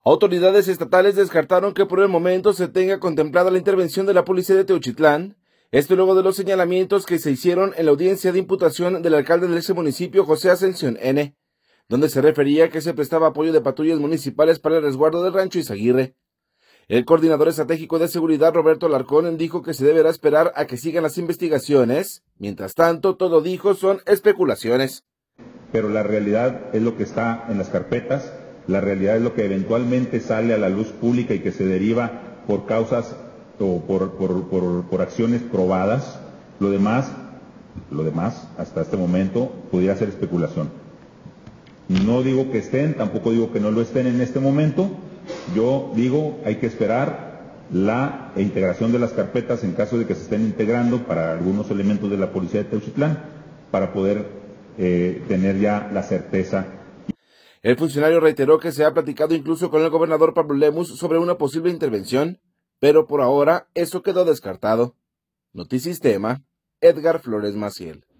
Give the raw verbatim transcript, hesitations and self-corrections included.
Autoridades estatales descartaron que por el momento se tenga contemplada la intervención de la policía de Teochitlán, esto luego de los señalamientos que se hicieron en la audiencia de imputación del alcalde de ese municipio, José Ascensión N., donde se refería que se prestaba apoyo de patrullas municipales para el resguardo del rancho Izaguirre. El coordinador estratégico de seguridad, Roberto Alarcón, dijo que se deberá esperar a que sigan las investigaciones. Mientras tanto, todo dijo son especulaciones. Pero la realidad es lo que está en las carpetas, la realidad es lo que eventualmente sale a la luz pública y que se deriva por causas o por, por, por, por acciones probadas. Lo demás, lo demás, hasta este momento, pudiera ser especulación. No digo que estén, tampoco digo que no lo estén en este momento. Yo digo, hay que esperar la integración de las carpetas en caso de que se estén integrando para algunos elementos de la policía de Teochitlán para poder eh, tener ya la certeza. El funcionario reiteró que se ha platicado incluso con el gobernador Pablo Lemus sobre una posible intervención, pero por ahora eso quedó descartado. Notisistema, Edgar Flores Maciel.